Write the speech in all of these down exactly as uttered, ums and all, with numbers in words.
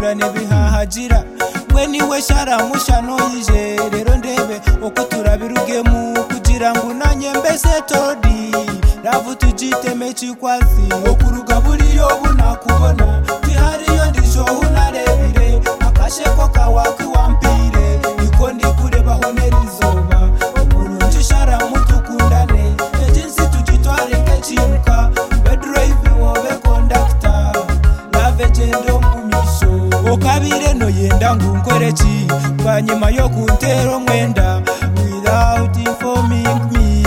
dukundane bihahagira we niwe sharamushano yije rero ndebe uko turabirugemu kugira ngo nanye mbese todi ravu tujiteme chikwasi okuruga buriyo bunakubona tihariyo ndisho unarebire akasheko kawaki wampire niko ndikurebaho nerizoba okurunji sharamutukundane ejinsi tujitware nkechiruka bedrive wobe conductor lave jendo mumisho okabire no yenda ngunkoreki banyuma yo kuntero mwenda without informing me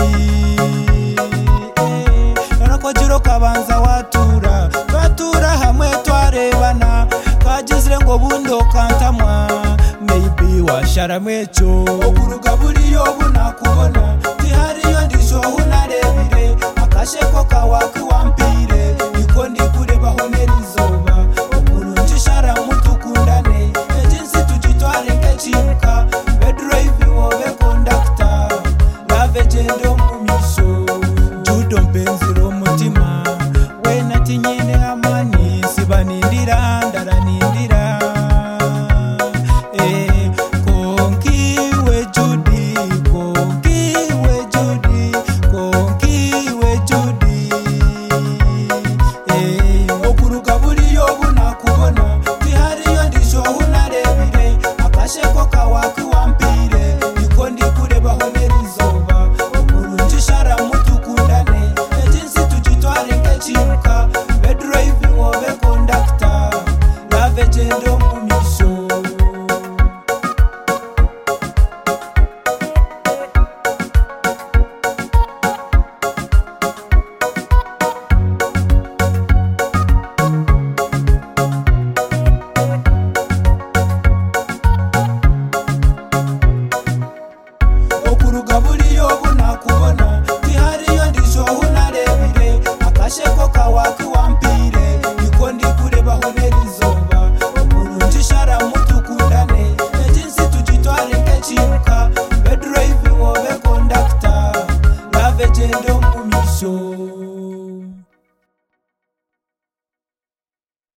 nakojiro kabanza watura batura hamwe twarebana kagizire ngo bundo kantamwa maybe washara mwecho okuruga buriyo bunakubona tihariyo ndisho unarebire akasheko kawaki wampire niko ndikurebaho nerizoba okurunji sharamutukundane ejinsi tujitware nkechiruka bedrive wobe conductor lave jendo mumisho judo mpenziro mutima wena tinyine amani sibanindira ndaranindira eh konkiwe judi konkiwe judi konkiwe judi eh okuruka buriyo bunakubona tihariyo ndisho unarebire akasheko kawaki wampire niko ndikurebaho nerizoba okurunji sharamutukundane ejinsi tujitware nkechiruka bedrive wobe conductor lave jendo mumisho okuruga buriyo bunakubona tihariyo ndisho unarebire akasheko kawaki wampire niko ndikurebaho nerizoba okurunji sharamutukundane ejinsi tujitware nkechiruka bedrive wobe conductor lave jendo mumisho